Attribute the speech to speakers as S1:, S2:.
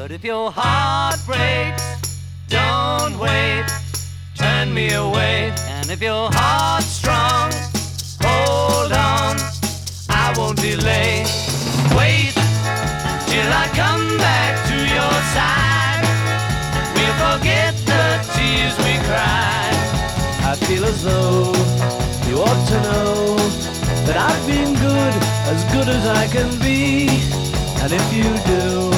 S1: But if your heart breaks, don't wait, turn me away. And if your heart's strong, hold on, I won't delay. Wait till I come back to your side. We'll forget the tears we cried. I feel as though you ought to know that I've been good as I can be. And if you do,